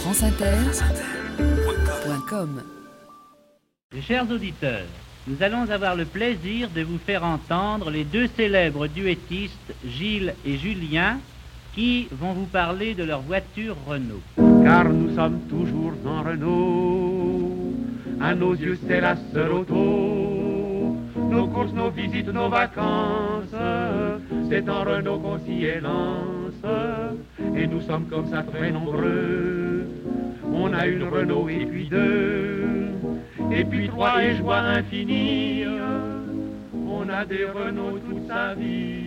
franceinter.com. Chers auditeurs, nous allons avoir le plaisir de vous faire entendre les deux célèbres duettistes, Gilles et Julien, qui vont vous parler de leur voiture Renault. Car nous sommes toujours en Renault, à nos yeux c'est la seule auto. Nos courses, nos visites, nos vacances, c'est en Renault qu'on s'y élance. Et nous sommes comme ça très nombreux, on a une Renault et puis deux, et puis trois et joie infinie. On a des Renault toute sa vie.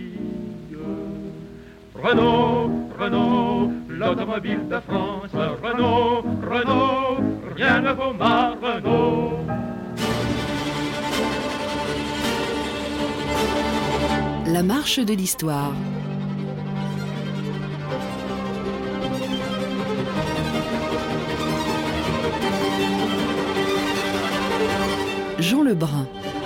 Renault, Renault, l'automobile de France. Renault, Renault, rien ne vaut ma Renault. La marche de l'histoire. Jean Lebrun.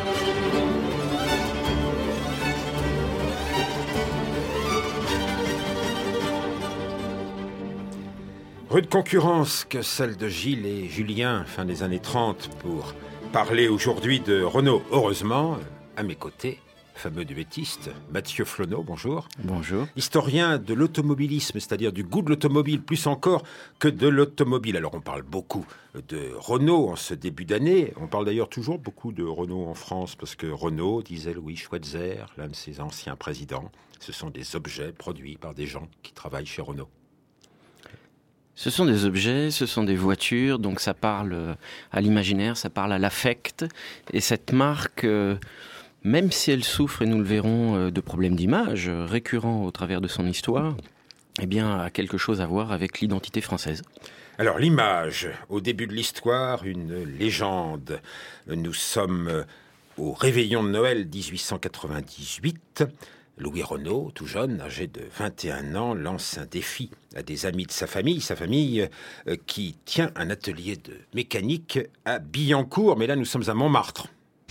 Rude concurrence que celle de Gilles et Julien, fin des années 30, pour parler aujourd'hui de Renault. Heureusement, à mes côtés, fameux duettiste, Mathieu Flonneau, bonjour. Bonjour. Historien de l'automobilisme, c'est-à-dire du goût de l'automobile, plus encore que de l'automobile. Alors on parle beaucoup de Renault en ce début d'année. On parle d'ailleurs toujours beaucoup de Renault en France, parce que Renault, disait Louis Schweitzer, l'un de ses anciens présidents, ce sont des objets produits par des gens qui travaillent chez Renault. Ce sont des objets, ce sont des voitures, donc ça parle à l'imaginaire, ça parle à l'affect. Et cette marque, même si elle souffre, et nous le verrons, de problèmes d'image récurrents au travers de son histoire, eh bien, a quelque chose à voir avec l'identité française. Alors l'image, au début de l'histoire, une légende. Nous sommes au réveillon de Noël 1898. Louis Renault, tout jeune, âgé de 21 ans, lance un défi à des amis de sa famille qui tient un atelier de mécanique à Billancourt, mais là nous sommes à Montmartre.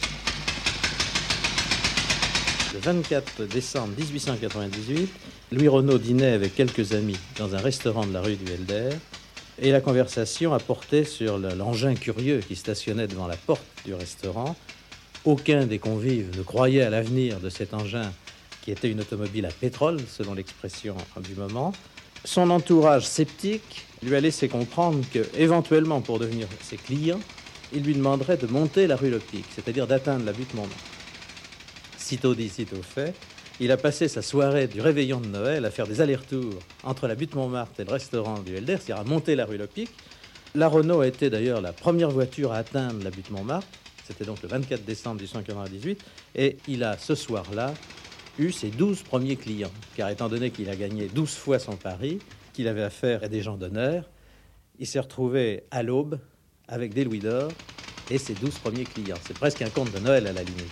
Le 24 décembre 1898, Louis Renault dînait avec quelques amis dans un restaurant de la rue du Helder, et la conversation a porté sur l'engin curieux qui stationnait devant la porte du restaurant. Aucun des convives ne croyait à l'avenir de cet engin qui était une automobile à pétrole, selon l'expression du moment. Son entourage sceptique lui a laissé comprendre que, éventuellement, pour devenir ses clients, il lui demanderait de monter la rue Lepic, c'est-à-dire d'atteindre la butte Montmartre. Sitôt dit, sitôt fait, il a passé sa soirée du réveillon de Noël à faire des allers-retours entre la butte Montmartre et le restaurant du Helder, c'est-à-dire à monter la rue Lepic. La Renault a été d'ailleurs la première voiture à atteindre la butte Montmartre, c'était donc le 24 décembre 1898, et il a, ce soir-là, eu ses 12 premiers clients, car étant donné qu'il a gagné 12 fois son pari, qu'il avait affaire à des gens d'honneur, il s'est retrouvé à l'aube avec des louis d'or et ses 12 premiers clients. C'est presque un conte de Noël à la limite.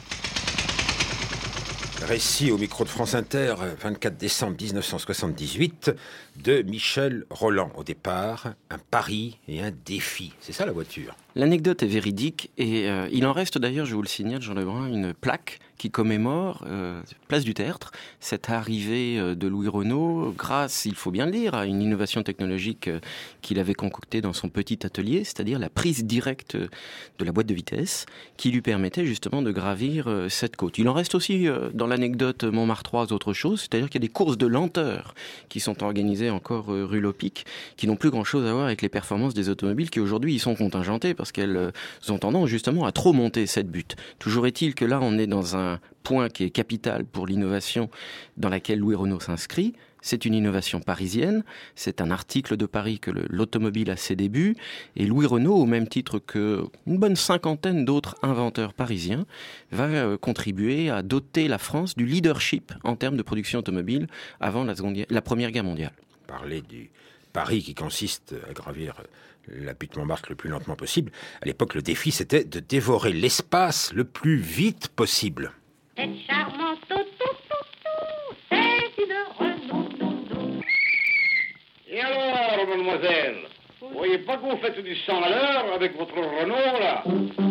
Récit au micro de France Inter, 24 décembre 1978, de Michel Roland. Au départ, un pari et un défi. C'est ça la voiture. L'anecdote est véridique et il en reste d'ailleurs, je vous le signale, Jean Lebrun, une plaque qui commémore, place du Tertre, cette arrivée de Louis Renault grâce, il faut bien le dire, à une innovation technologique qu'il avait concoctée dans son petit atelier, c'est-à-dire la prise directe de la boîte de vitesse qui lui permettait justement de gravir cette côte. Il en reste aussi dans l'anecdote montmartroise autre chose, c'est-à-dire qu'il y a des courses de lenteur qui sont organisées encore rue Lepic, qui n'ont plus grand-chose à voir avec les performances des automobiles qui aujourd'hui y sont contingentées parce qu'elles ont tendance justement à trop monter cette butte. Toujours est-il que là, on est dans un point qui est capital pour l'innovation dans laquelle Louis Renault s'inscrit. C'est une innovation parisienne, c'est un article de Paris que l'automobile a ses débuts, et Louis Renault, au même titre qu'une bonne cinquantaine d'autres inventeurs parisiens, va contribuer à doter la France du leadership en termes de production automobile avant la Première Guerre mondiale. Parler du pari qui consiste à gravir la butte Montmartre le plus lentement possible. À l'époque, le défi, c'était de dévorer l'espace le plus vite possible. C'est charmant, c'est une Renault. Et alors, mademoiselle, vous voyez pas que vous faites du 100 à l'heure avec votre Renault, là?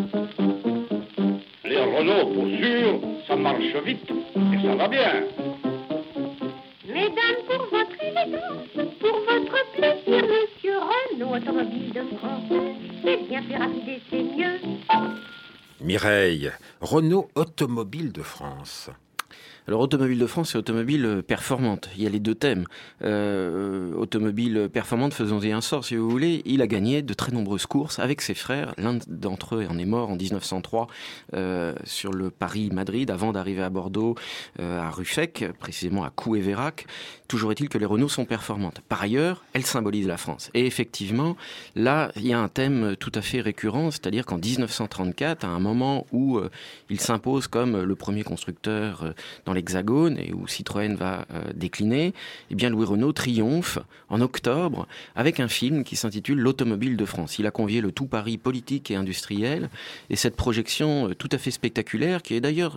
Les Renault, pour sûr, ça marche vite et ça va bien. Mesdames, pour votre élégance, pour votre plaisir, monsieur Renault Renault Automobile de France. C'est bien plus rapide et c'est mieux. Mireille, Renault Automobile de France. Alors, Automobile de France, c'est automobile performante. Il y a les deux thèmes. Automobile performante, faisons-y un sort, si vous voulez. Il a gagné de très nombreuses courses avec ses frères. L'un d'entre eux en est mort en 1903 sur le Paris-Madrid, avant d'arriver à Bordeaux, à Ruffec, précisément à Coué-Vérac. Toujours est-il que les Renault sont performantes. Par ailleurs, elles symbolisent la France. Et effectivement, là, il y a un thème tout à fait récurrent, c'est-à-dire qu'en 1934, à un moment où il s'impose comme le premier constructeur dans l'Hexagone et où Citroën va décliner, eh bien Louis Renault triomphe en octobre avec un film qui s'intitule L'Automobile de France. Il a convié le tout Paris politique et industriel, et cette projection tout à fait spectaculaire, qui est d'ailleurs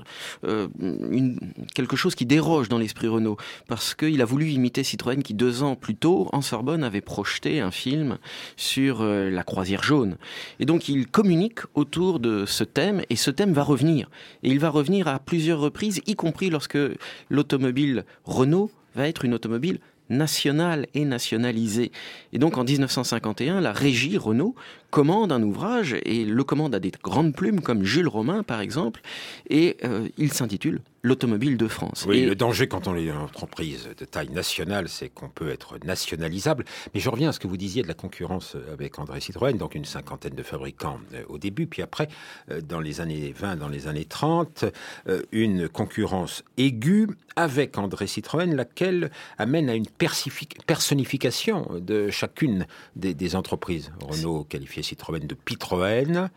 quelque chose qui déroge dans l'esprit Renault, parce qu'il a voulu imiter Citroën qui 2 ans plus tôt, en Sorbonne, avait projeté un film sur la croisière jaune. Et donc il communique autour de ce thème, et ce thème va revenir. Et il va revenir à plusieurs reprises, y compris lorsque l'automobile Renault va être une automobile nationale et nationalisée. Et donc en 1951, la régie Renault commande un ouvrage, et le commande à des grandes plumes comme Jules Romain par exemple, et il s'intitule L'Automobile de France. Oui, et le danger quand on est une entreprise de taille nationale, c'est qu'on peut être nationalisable. Mais je reviens à ce que vous disiez de la concurrence avec André Citroën, donc une 50aine de fabricants au début, puis après, dans les années 20, dans les années 30, une concurrence aiguë avec André Citroën, laquelle amène à une personnification de chacune des entreprises. Renault qualifiait Citroën de Pitroën,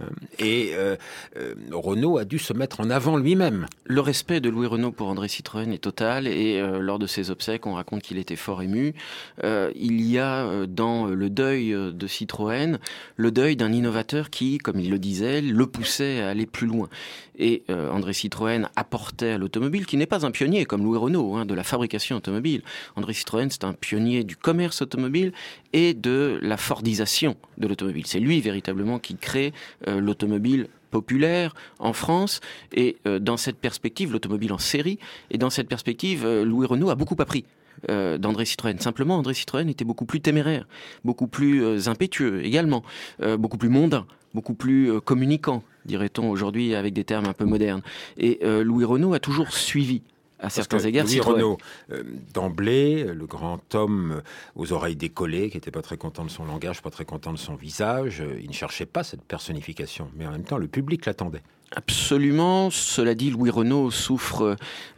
et Renault a dû se mettre en avant lui-même. Le respect de Louis Renault pour André Citroën est total, et lors de ses obsèques, on raconte qu'il était fort ému. Il y a dans le deuil de Citroën, le deuil d'un innovateur qui, comme il le disait, le poussait à aller plus loin. Et André Citroën apportait à l'automobile, qui n'est pas un pionnier comme Louis Renault, de la fabrication automobile. André Citroën, c'est un pionnier du commerce automobile et de la fordisation de l'automobile. C'est lui véritablement qui crée l'automobile populaire en France, et dans cette perspective, l'automobile en série, et dans cette perspective, Louis Renault a beaucoup appris d'André Citroën. Simplement, André Citroën était beaucoup plus téméraire, beaucoup plus impétueux également, beaucoup plus mondain, beaucoup plus communicant, dirait-on aujourd'hui avec des termes un peu modernes. Et Louis Renault a toujours suivi à certains égards Louis Citroën. Renault, d'emblée, le grand homme aux oreilles décollées, qui n'était pas très content de son langage, pas très content de son visage, il ne cherchait pas cette personnification, mais en même temps, le public l'attendait. Absolument. Cela dit, Louis Renault souffre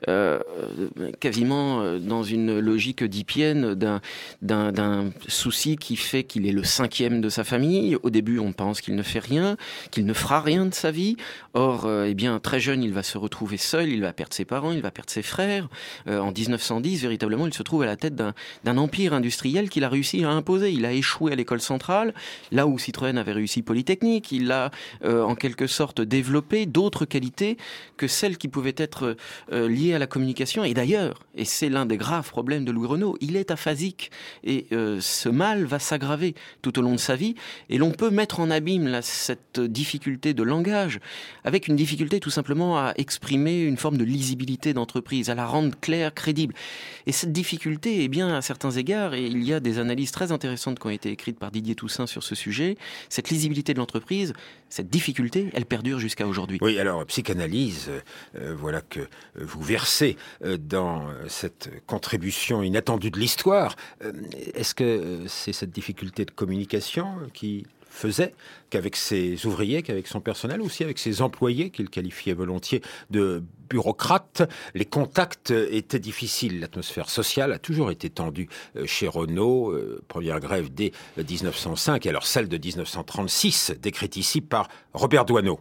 quasiment dans une logique oedipienne d'un souci qui fait qu'il est le 5e de sa famille. Au début, on pense qu'il ne fait rien, qu'il ne fera rien de sa vie. Or, très jeune, il va se retrouver seul, il va perdre ses parents, il va perdre ses frères. En 1910, véritablement, il se trouve à la tête d'un empire industriel qu'il a réussi à imposer. Il a échoué à l'école centrale, là où Citroën avait réussi Polytechnique. Il a, en quelque sorte, développé d'autres qualités que celles qui pouvaient être liées à la communication. Et d'ailleurs, et c'est l'un des graves problèmes de Louis Renault, il est aphasique, et ce mal va s'aggraver tout au long de sa vie, et l'on peut mettre en abîme là, cette difficulté de langage, avec une difficulté tout simplement à exprimer une forme de lisibilité d'entreprise, à la rendre claire, crédible. Et cette difficulté, à certains égards, et il y a des analyses très intéressantes qui ont été écrites par Didier Toussaint sur ce sujet, cette lisibilité de l'entreprise, cette difficulté, elle perdure jusqu'à aujourd'hui. Oui, alors, psychanalyse, voilà que vous versez dans cette contribution inattendue de l'histoire. Est-ce que c'est cette difficulté de communication qui faisait qu'avec ses ouvriers, qu'avec son personnel, aussi avec ses employés, qu'il qualifiait volontiers de bureaucrates, les contacts étaient difficiles. L'atmosphère sociale a toujours été tendue chez Renault. Première grève dès 1905, et alors celle de 1936, décrite ici par Robert Doisneau.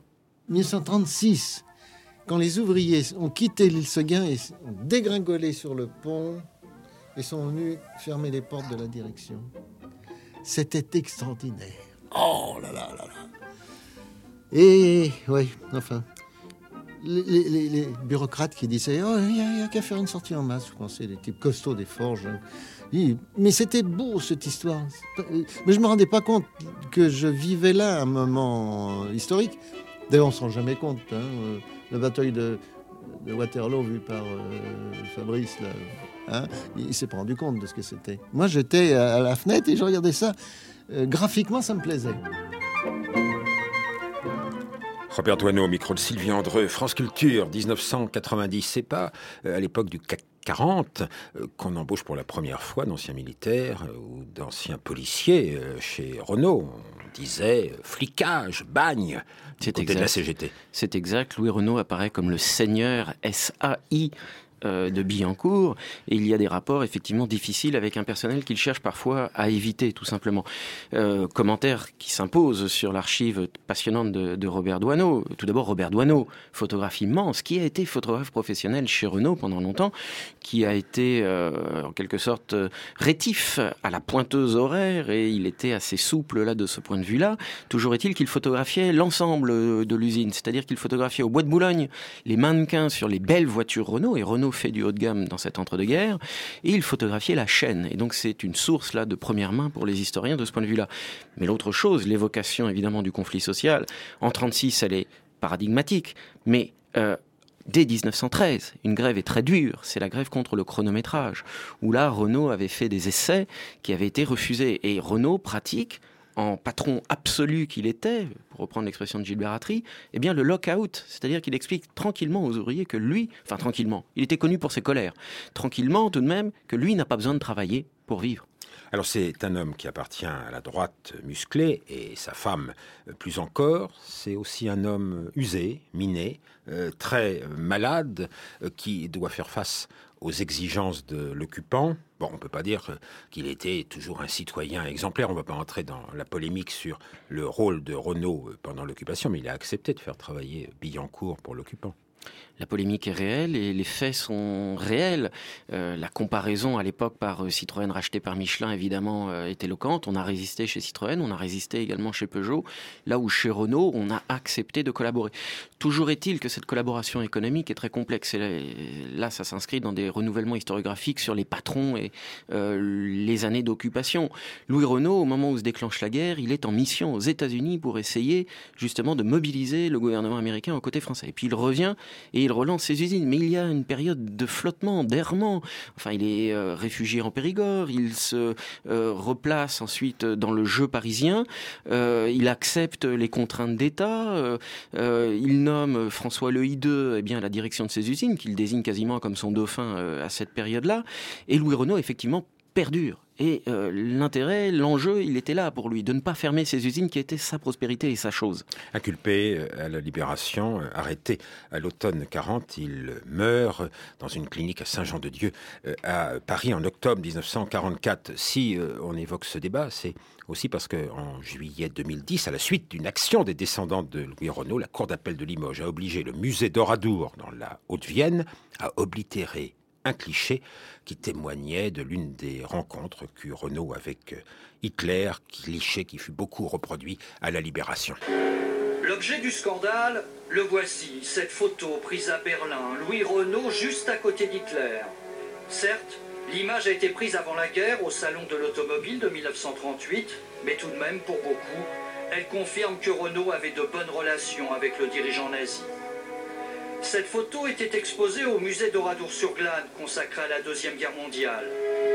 1936, quand les ouvriers ont quitté l'île Seguin et ont dégringolé sur le pont et sont venus fermer les portes de la direction, c'était extraordinaire. Oh là là là là. Et oui, enfin, les bureaucrates qui disaient « Oh, il n'y a qu'à faire une sortie en masse », je pensais, les types costauds des forges. Mais c'était beau, cette histoire. Mais je ne me rendais pas compte que je vivais là un moment historique. D'ailleurs, on ne se rend jamais compte. La bataille de Waterloo, vue par Fabrice, là, il ne s'est pas rendu compte de ce que c'était. Moi, j'étais à la fenêtre et je regardais ça. graphiquement, ça me plaisait. Robert Doisneau au micro de Sylvie Andreu, France Culture, 1990. C'est pas à l'époque du CAC 40 qu'on embauche pour la première fois d'anciens militaires ou d'anciens policiers chez Renault. On disait flicage, bagne, du côté de la CGT. C'est exact. Louis Renault apparaît comme le seigneur SAI de Billancourt, et il y a des rapports effectivement difficiles avec un personnel qu'il cherche parfois à éviter, tout simplement. Commentaire qui s'impose sur l'archive passionnante de Robert Doisneau. Tout d'abord, Robert Doisneau, photographe immense, qui a été photographe professionnel chez Renault pendant longtemps, qui a été en quelque sorte rétif à la pointeuse horaire, et il était assez souple là de ce point de vue-là. Toujours est-il qu'il photographiait l'ensemble de l'usine, c'est-à-dire qu'il photographiait au Bois de Boulogne les mannequins sur les belles voitures Renault, et Renault fait du haut de gamme dans cet entre-deux-guerres, et il photographiait la chaîne. Et donc c'est une source là de première main pour les historiens de ce point de vue-là. Mais l'autre chose, l'évocation évidemment du conflit social, en 1936 elle est paradigmatique, mais dès 1913, une grève est très dure, c'est la grève contre le chronométrage, où là Renault avait fait des essais qui avaient été refusés. Et Renault pratique, en patron absolu qu'il était, pour reprendre l'expression de Gilbert Attry, eh bien le lock-out, c'est-à-dire qu'il explique tranquillement aux ouvriers que lui, enfin tranquillement, il était connu pour ses colères, tranquillement tout de même, que lui n'a pas besoin de travailler pour vivre. Alors c'est un homme qui appartient à la droite musclée, et sa femme plus encore. C'est aussi un homme usé, miné, très malade, qui doit faire face aux exigences de l'occupant. Bon, on ne peut pas dire qu'il était toujours un citoyen exemplaire. On ne va pas entrer dans la polémique sur le rôle de Renault pendant l'occupation, mais il a accepté de faire travailler Billancourt pour l'occupant. La polémique est réelle et les faits sont réels. La comparaison à l'époque par Citroën rachetée par Michelin, évidemment, est éloquente. On a résisté chez Citroën, on a résisté également chez Peugeot, là où chez Renault, on a accepté de collaborer. Toujours est-il que cette collaboration économique est très complexe. Et là, ça s'inscrit dans des renouvellements historiographiques sur les patrons et les années d'occupation. Louis Renault, au moment où se déclenche la guerre, il est en mission aux États-Unis pour essayer justement de mobiliser le gouvernement américain aux côtés français. Et puis il revient et il relance ses usines. Mais il y a une période de flottement, d'errement. Enfin, il est réfugié en Périgord, il se replace ensuite dans le jeu parisien, il accepte les contraintes d'État, il nomme François Lehideux à la direction de ses usines, qu'il désigne quasiment comme son dauphin à cette période-là. Et Louis Renault, effectivement, perdure. Et l'intérêt, l'enjeu, il était là pour lui, de ne pas fermer ses usines qui étaient sa prospérité et sa chose. Inculpé à la Libération, arrêté à l'automne 40, il meurt dans une clinique à Saint-Jean-de-Dieu à Paris en octobre 1944. Si on évoque ce débat, c'est aussi parce qu'en juillet 2010, à la suite d'une action des descendants de Louis Renault, la Cour d'appel de Limoges a obligé le musée d'Oradour dans la Haute-Vienne à oblitérer un cliché qui témoignait de l'une des rencontres qu'eut Renault avec Hitler, cliché qui fut beaucoup reproduit à la Libération. L'objet du scandale, le voici, cette photo prise à Berlin, Louis Renault juste à côté d'Hitler. Certes, l'image a été prise avant la guerre au Salon de l'Automobile de 1938, mais tout de même, pour beaucoup, elle confirme que Renault avait de bonnes relations avec le dirigeant nazi. Cette photo était exposée au musée d'Oradour-sur-Glane, consacré à la Deuxième Guerre mondiale.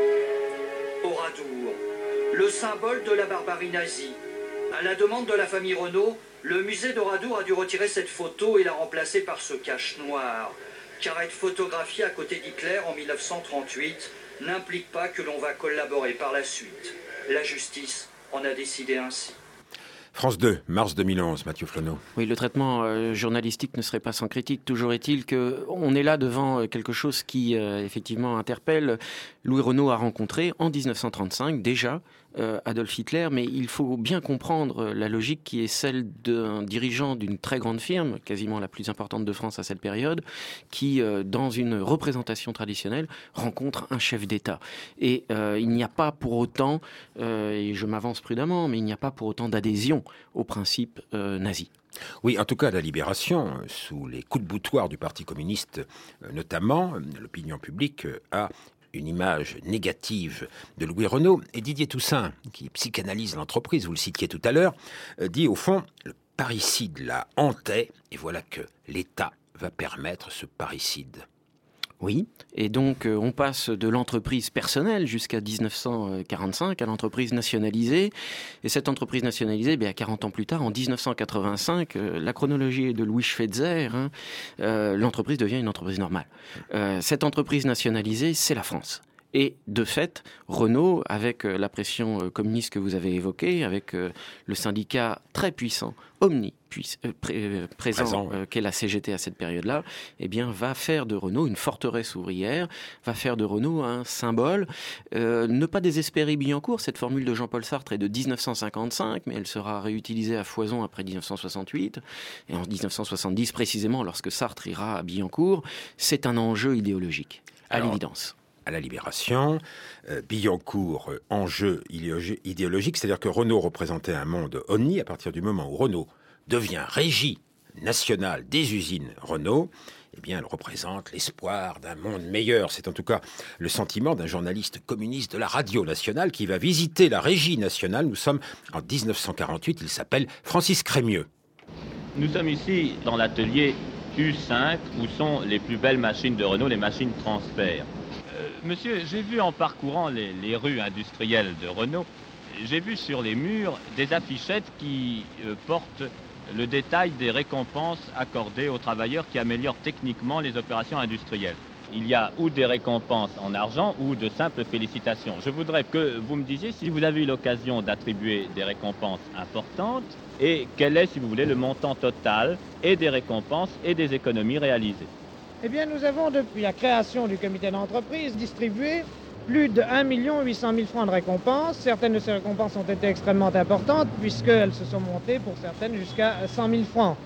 Oradour, le symbole de la barbarie nazie. À la demande de la famille Renault, le musée d'Oradour a dû retirer cette photo et la remplacer par ce cache noir, car être photographié à côté d'Hitler en 1938 n'implique pas que l'on va collaborer par la suite. La justice en a décidé ainsi. France 2, mars 2011, Mathieu Flonneau. Oui, le traitement journalistique ne serait pas sans critique. Toujours est-il qu'on est là devant quelque chose qui, effectivement, interpelle. Louis Renault a rencontré, en 1935, déjà, Adolf Hitler, mais il faut bien comprendre la logique qui est celle d'un dirigeant d'une très grande firme, quasiment la plus importante de France à cette période, qui, dans une représentation traditionnelle, rencontre un chef d'État. Et il n'y a pas pour autant, et je m'avance prudemment, mais il n'y a pas pour autant d'adhésion au principe nazi. Oui, en tout cas, à la Libération, sous les coups de boutoir du Parti communiste notamment, l'opinion publique a une image négative de Louis Renault. Et Didier Toussaint, qui psychanalyse l'entreprise, vous le citiez tout à l'heure, dit au fond, le parricide la hantait, et voilà que l'État va permettre ce parricide. Oui, et donc on passe de l'entreprise personnelle jusqu'à 1945 à l'entreprise nationalisée. Et cette entreprise nationalisée, 40 ans plus tard, en 1985, la chronologie est de Louis Schweitzer, l'entreprise devient une entreprise normale. Cette entreprise nationalisée, c'est la France. Et de fait, Renault, avec la pression communiste que vous avez évoquée, avec le syndicat très puissant, présent, qu'est la CGT à cette période-là, va faire de Renault une forteresse ouvrière, va faire de Renault un symbole. Ne pas désespérer Billancourt, cette formule de Jean-Paul Sartre est de 1955, mais elle sera réutilisée à foison après 1968. Et en 1970, précisément, lorsque Sartre ira à Billancourt, c'est un enjeu idéologique, à l'évidence. À la Libération, Billancourt, enjeu idéologique, c'est-à-dire que Renault représentait un monde honni à partir du moment où Renault devient régie nationale des usines Renault. Elle représente l'espoir d'un monde meilleur. C'est en tout cas le sentiment d'un journaliste communiste de la radio nationale qui va visiter la régie nationale. Nous sommes en 1948, il s'appelle Francis Crémieux. Nous sommes ici dans l'atelier U5 où sont les plus belles machines de Renault, les machines transfert. Monsieur, j'ai vu en parcourant les rues industrielles de Renault, j'ai vu sur les murs des affichettes qui portent le détail des récompenses accordées aux travailleurs qui améliorent techniquement les opérations industrielles. Il y a ou des récompenses en argent ou de simples félicitations. Je voudrais que vous me disiez si vous avez eu l'occasion d'attribuer des récompenses importantes et quel est, si vous voulez, le montant total et des récompenses et des économies réalisées. Nous avons, depuis la création du comité d'entreprise, distribué plus de 1 800 000 francs de récompenses. Certaines de ces récompenses ont été extrêmement importantes, puisqu'elles se sont montées, pour certaines, jusqu'à 100 000 francs.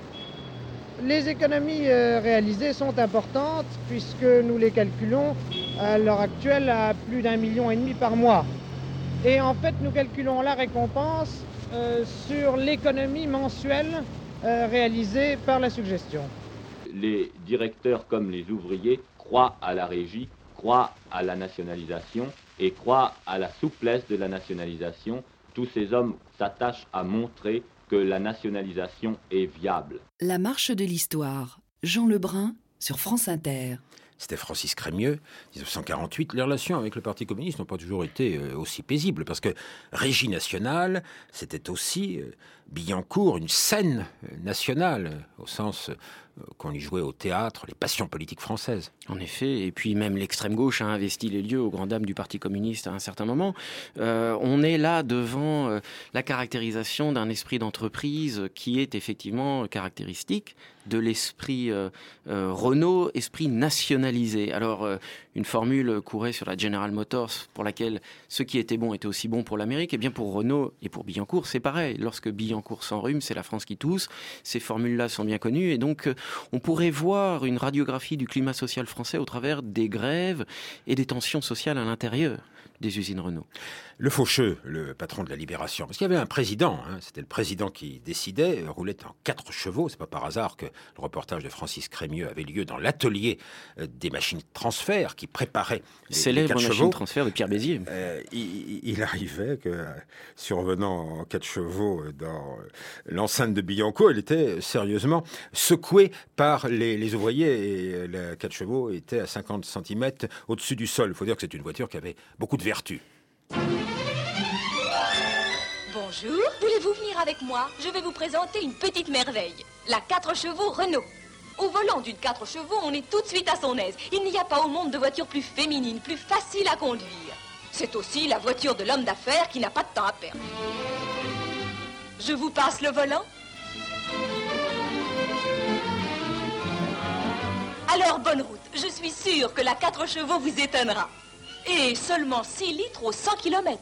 Les économies réalisées sont importantes, puisque nous les calculons à l'heure actuelle à plus d'1,5 million par mois. Et en fait, nous calculons la récompense sur l'économie mensuelle réalisée par la suggestion. Les directeurs comme les ouvriers croient à la régie, croient à la nationalisation et croient à la souplesse de la nationalisation. Tous ces hommes s'attachent à montrer que la nationalisation est viable. La marche de l'histoire. Jean Lebrun sur France Inter. C'était Francis Crémieux, 1948. Les relations avec le Parti communiste n'ont pas toujours été aussi paisibles, parce que Régie nationale, c'était aussi Billancourt, une scène nationale, au sens qu'on y jouait au théâtre, les passions politiques françaises. En effet, et puis même l'extrême gauche a investi les lieux aux grandes dames du Parti communiste à un certain moment. On est là devant la caractérisation d'un esprit d'entreprise qui est effectivement caractéristique de l'esprit Renault, esprit nationalisé. Alors, une formule courait sur la General Motors pour laquelle ce qui était bon était aussi bon pour l'Amérique. Et bien pour Renault et pour Billancourt, c'est pareil. Lorsque Billancourt s'enrhume, c'est la France qui tousse. Ces formules-là sont bien connues. Et donc, on pourrait voir une radiographie du climat social français au travers des grèves et des tensions sociales à l'intérieur des usines Renault. Le Faucheux, le patron de la Libération, parce qu'il y avait un président, c'était le président qui décidait, roulait en 4 chevaux. C'est pas par hasard que le reportage de Francis Crémieux avait lieu dans l'atelier des machines de transfert qui préparait les 4 chevaux. Machine de transfert de Pierre Béziers. Il arrivait que, survenant en 4 chevaux dans l'enceinte de Billancourt, il était sérieusement secoué par les ouvriers, et les 4 chevaux étaient à 50 cm au-dessus du sol. Il faut dire que c'est une voiture qui avait beaucoup de vertus. Bonjour, voulez-vous venir avec moi? Je vais vous présenter une petite merveille, la 4 chevaux Renault. Au volant d'une 4 chevaux, on est tout de suite à son aise. Il n'y a pas au monde de voiture plus féminine, plus facile à conduire. C'est aussi la voiture de l'homme d'affaires qui n'a pas de temps à perdre. Je vous passe le volant? Alors, bonne route. Je suis sûre que la 4 chevaux vous étonnera. Et seulement 6 litres aux 100 km.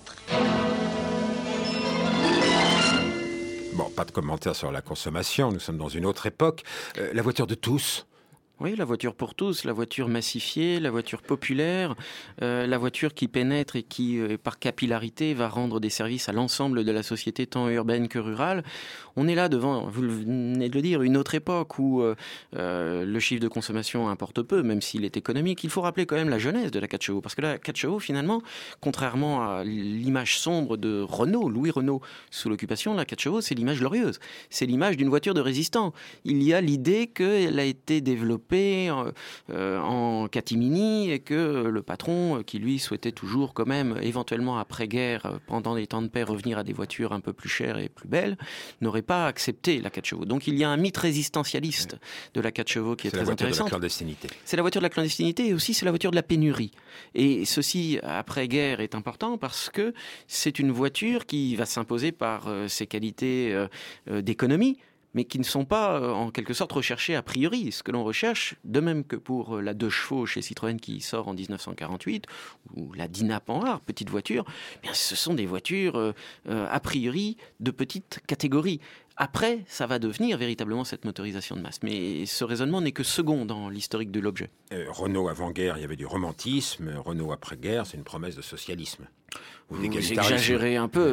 Bon, pas de commentaire sur la consommation, nous sommes dans une autre époque. La voiture de tous. Oui, la voiture pour tous, la voiture massifiée, la voiture populaire, la voiture qui pénètre et qui, par capillarité, va rendre des services à l'ensemble de la société, tant urbaine que rurale. On est là devant, vous venez de le dire, une autre époque où le chiffre de consommation importe peu, même s'il est économique. Il faut rappeler quand même la jeunesse de la 4 chevaux, parce que la 4 chevaux, finalement, contrairement à l'image sombre de Renault, Louis Renault, sous l'occupation, la 4 chevaux, c'est l'image glorieuse. C'est l'image d'une voiture de résistant. Il y a l'idée qu'elle a été développée coupé en catimini, et que le patron, qui lui souhaitait toujours quand même, éventuellement après-guerre, pendant les temps de paix, revenir à des voitures un peu plus chères et plus belles, n'aurait pas accepté la 4 chevaux. Donc il y a un mythe résistentialiste de la 4 chevaux qui est très intéressant. C'est la voiture de la clandestinité. C'est la voiture de la clandestinité, et aussi c'est la voiture de la pénurie. Et ceci, après-guerre, est important parce que c'est une voiture qui va s'imposer par ses qualités d'économie, mais qui ne sont pas en quelque sorte recherchées a priori. Ce que l'on recherche, de même que pour la 2 chevaux chez Citroën qui sort en 1948, ou la Dyna Panhard, petite voiture, eh bien, ce sont des voitures a priori de petite catégorie. Après, ça va devenir véritablement cette motorisation de masse. Mais ce raisonnement n'est que second dans l'historique de l'objet. Renault avant-guerre, il y avait du romantisme. Renault après-guerre, c'est une promesse de socialisme. Vous exagérez un peu,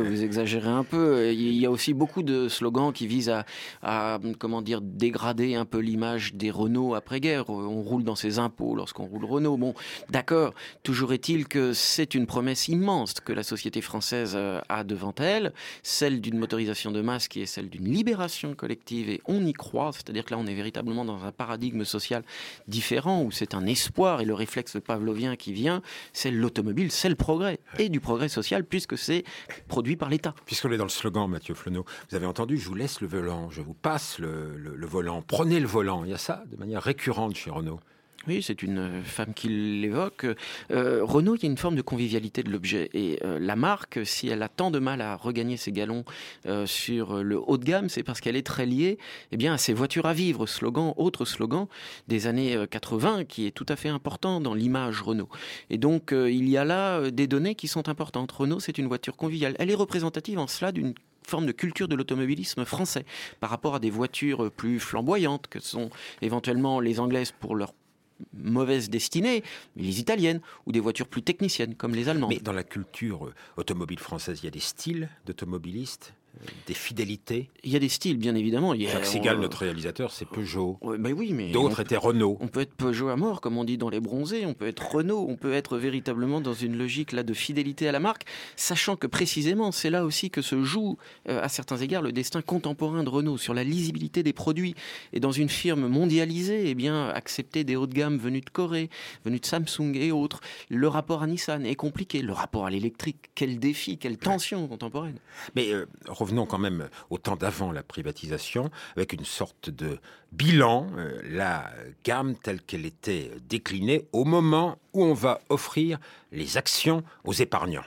Il y a aussi beaucoup de slogans qui visent à dégrader un peu l'image des Renault après-guerre. On roule dans ses impôts lorsqu'on roule Renault. Bon, d'accord. Toujours est-il que c'est une promesse immense que la société française a devant elle, celle d'une motorisation de masse qui est celle d'une libération collective, et on y croit. C'est-à-dire que là, on est véritablement dans un paradigme social différent où c'est un espoir, et le réflexe pavlovien qui vient, c'est l'automobile, c'est le progrès, et du progrès social, puisque c'est produit par l'État. Puisqu'on est dans le slogan, Mathieu Flonneau, vous avez entendu, je vous laisse le volant, je vous passe le volant, prenez le volant. Il y a ça de manière récurrente chez Renault. Oui, c'est une femme qui l'évoque. Renault, il y a une forme de convivialité de l'objet. Et la marque, si elle a tant de mal à regagner ses galons sur le haut de gamme, c'est parce qu'elle est très liée à ses voitures à vivre. Autre slogan des années 80, qui est tout à fait important dans l'image Renault. Et donc, il y a là des données qui sont importantes. Renault, c'est une voiture conviviale. Elle est représentative en cela d'une forme de culture de l'automobilisme français par rapport à des voitures plus flamboyantes que sont éventuellement les anglaises pour leur mauvaise destinée, les italiennes, ou des voitures plus techniciennes comme les allemandes. Mais dans la culture automobile française, il y a des styles d'automobilistes, des fidélités. Il y a des styles, bien évidemment. Jacques Sigal, notre réalisateur, c'est Peugeot. Oui, mais d'autres étaient Renault. On peut être Peugeot à mort, comme on dit dans Les Bronzés. On peut être Renault. On peut être véritablement dans une logique là de fidélité à la marque, sachant que précisément, c'est là aussi que se joue, à certains égards, le destin contemporain de Renault sur la lisibilité des produits. Et dans une firme mondialisée, accepter des hauts de gamme venus de Corée, venus de Samsung et autres, le rapport à Nissan est compliqué. Le rapport à l'électrique, quel défi, quelle tension contemporaine. Mais revenons quand même au temps d'avant la privatisation, avec une sorte de bilan, la gamme telle qu'elle était déclinée au moment où on va offrir les actions aux épargnants.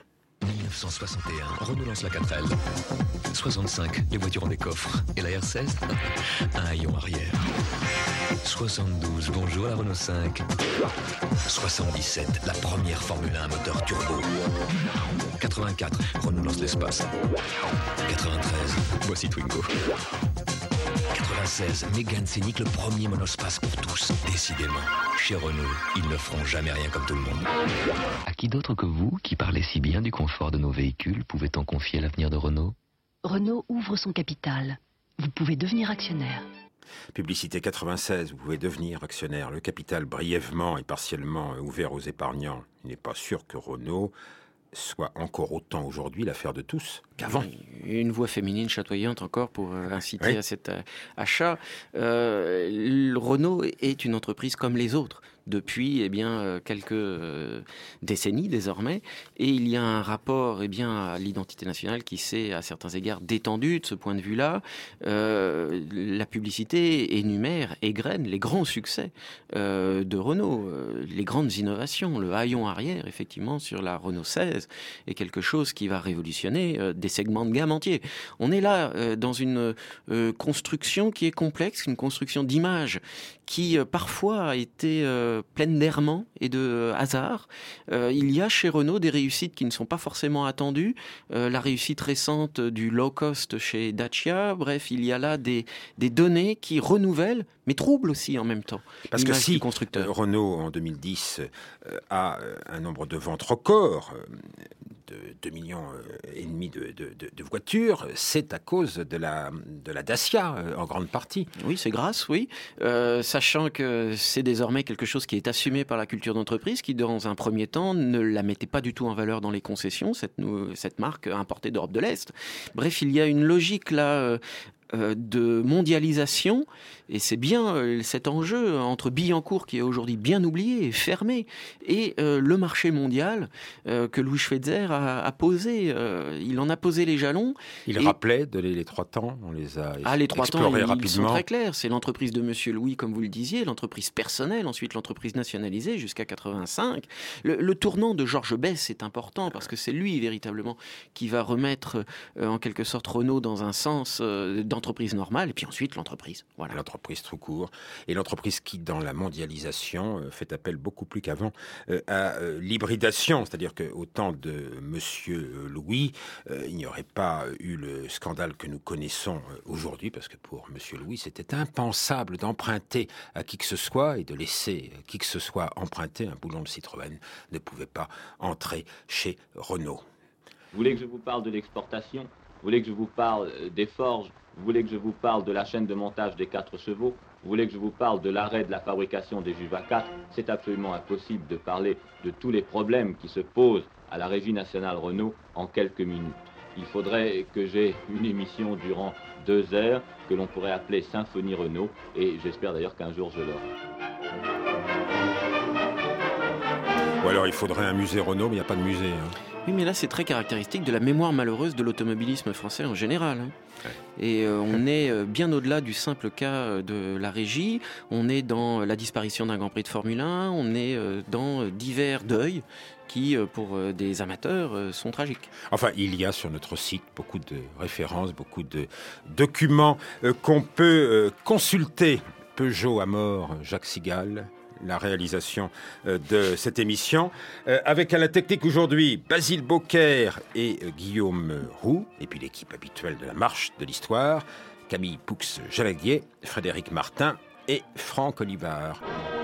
1961, Renault lance la 4L. 65, les voitures ont des coffres. Et la R16, un haillon arrière. 72, bonjour la Renault 5. 77, la première Formule 1 moteur turbo. 84, Renault lance l'espace. 93, voici Twingo. 96, Mégane Scénic, le premier monospace pour tous. Décidément, chez Renault, ils ne feront jamais rien comme tout le monde. À qui d'autre que vous, qui parlez si bien du confort de nos véhicules, pouvait-on confier l'avenir de Renault ? Renault ouvre son capital. Vous pouvez devenir actionnaire. Publicité 96, vous pouvez devenir actionnaire. Le capital brièvement et partiellement ouvert aux épargnants. Il n'est pas sûr que Renault soit encore autant aujourd'hui l'affaire de tous qu'avant. Une voix féminine chatoyante encore pour inciter à cet achat. Renault est une entreprise comme les autres depuis quelques décennies désormais, et il y a un rapport à l'identité nationale qui s'est à certains égards détendu de ce point de vue-là. La publicité énumère, égrène les grands succès de Renault, les grandes innovations. Le haillon arrière, effectivement, sur la Renault 16 est quelque chose qui va révolutionner des segments de gamme entiers. On est là dans une construction qui est complexe, une construction d'image qui parfois a été pleine d'errements et de hasard. Il y a chez Renault des réussites qui ne sont pas forcément attendues. La réussite récente du low cost chez Dacia. Bref, il y a là des données qui renouvellent, mais troublent aussi en même temps. Parce que si Renault, en 2010, a un nombre de ventes record de 2,5 millions de voitures, c'est à cause de la Dacia, en grande partie. Oui, c'est grâce, sachant que c'est désormais quelque chose qui est assumé par la culture d'entreprise, qui dans un premier temps ne la mettait pas du tout en valeur dans les concessions, cette marque importée d'Europe de l'Est. Bref, il y a une logique là de mondialisation, et c'est bien cet enjeu entre Billancourt, qui est aujourd'hui bien oublié et fermé, et le marché mondial que Louis Schweitzer a posé. Il en a posé les jalons. Il rappelait les 3 temps, on les a les 3 explorés temps, rapidement. Ils sont très clairs. C'est l'entreprise de Monsieur Louis, comme vous le disiez, l'entreprise personnelle, ensuite l'entreprise nationalisée jusqu'à 85. Le tournant de Georges Besse est important parce que c'est lui véritablement qui va remettre en quelque sorte Renault dans un sens d'entreprise normale, et puis ensuite l'entreprise. Voilà. L'entreprise tout court, et l'entreprise qui, dans la mondialisation, fait appel beaucoup plus qu'avant à l'hybridation, c'est-à-dire qu'au temps de Monsieur Louis, il n'y aurait pas eu le scandale que nous connaissons aujourd'hui, parce que pour Monsieur Louis, c'était impensable d'emprunter à qui que ce soit et de laisser qui que ce soit emprunter. Un boulon de Citroën ne pouvait pas entrer chez Renault. Vous voulez que je vous parle de l'exportation? Vous voulez que je vous parle des forges? Vous voulez que je vous parle de la chaîne de montage des 4 chevaux? Vous voulez que je vous parle de l'arrêt de la fabrication des Juva 4? C'est absolument impossible de parler de tous les problèmes qui se posent à la Régie nationale Renault en quelques minutes. Il faudrait que j'ai une émission durant 2 heures que l'on pourrait appeler Symphonie Renault, et j'espère d'ailleurs qu'un jour je l'aurai. Ou alors il faudrait un musée Renault, mais il n'y a pas de musée. Oui, mais là c'est très caractéristique de la mémoire malheureuse de l'automobilisme français en général. Ouais. Et on est bien au-delà du simple cas de la régie. On est dans la disparition d'un Grand Prix de Formule 1, on est dans divers deuils qui, pour des amateurs, sont tragiques. Enfin, il y a sur notre site beaucoup de références, beaucoup de documents qu'on peut consulter. Peugeot à mort, Jacques Sigal, la réalisation de cette émission, avec à la technique aujourd'hui Basile Beaucaire et Guillaume Roux, et puis l'équipe habituelle de la Marche de l'Histoire, Camille Poux-Jalaguier, Frédéric Martin et Franck Olivard.